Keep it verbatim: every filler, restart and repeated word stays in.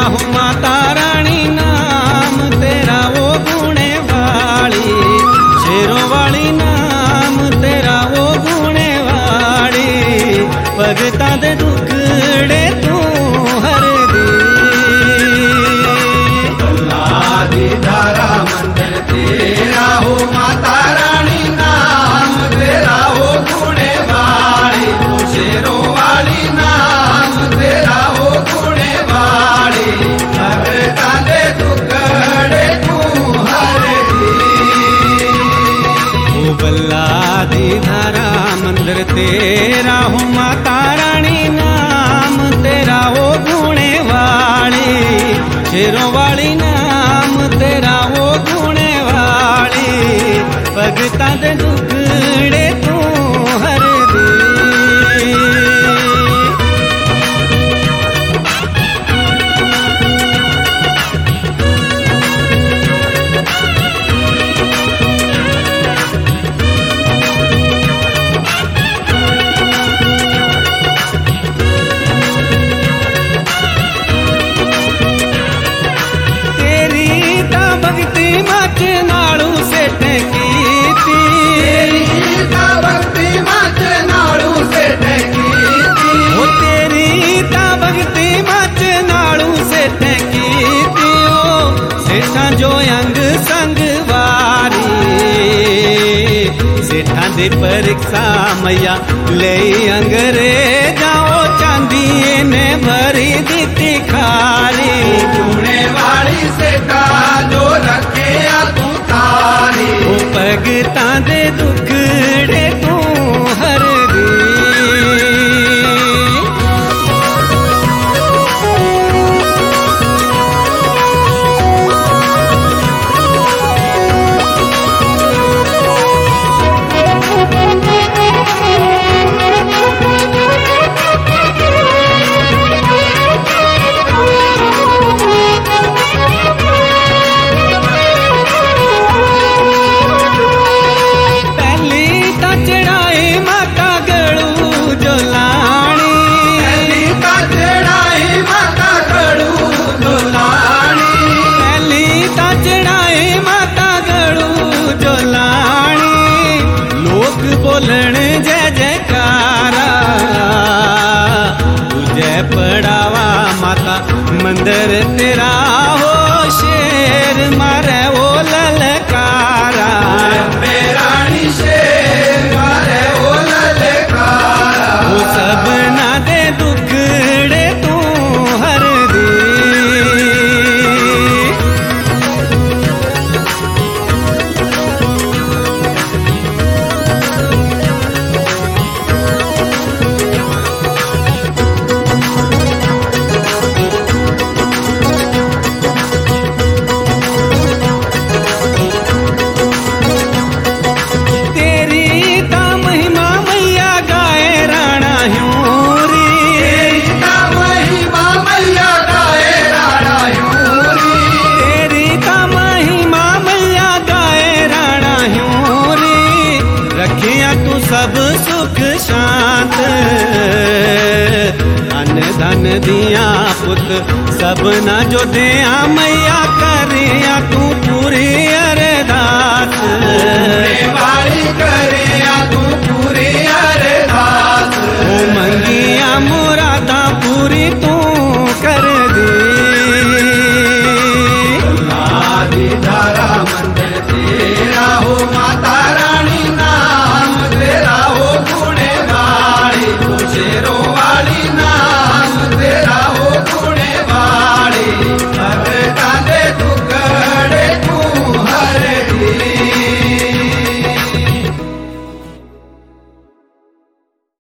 हो माता रानी नाम तेरा वो गुणे वाली, शेरों वाली नाम तेरा वो गुणे वाली, भगतां दे दुखड़े तू हर दी। बल्ला दी धारा मंदिर तेरा हो माता रानी नाम तेरा हो गुणे वाली, शेरों वाली नाम तेरा हो गुणे वाली, भगतां दे दुखड़े तू हर दी। ओ बल्ला दी धारा मंदिर तेरा हो माता रानी नाम तेरा वो गुणे वाली, शेरों वाली नाम तेरा वो गुणे वाली, भगतां दे दुखड़े तू हर दी। जो अंग संग वारी सेठा दे परीक्षा मैया ले अंग्रेजा ओ चांदी ने भरी दी खारी, गुणे वाली सेठा जो रखे तू तारी, ओ भगतां दे दुखड़े तू हर दी। बोलण जय जयकारा तुझे पड़ावा माता मंदिर तेरा हो, शेर मारे वो ललकारा, रानी शेर मारे वो ललकारा, वो सब ना दे दुखड़े तू हर दी। सब सुख शांत अन धन दिया पुत सब न जो दिया मैया करी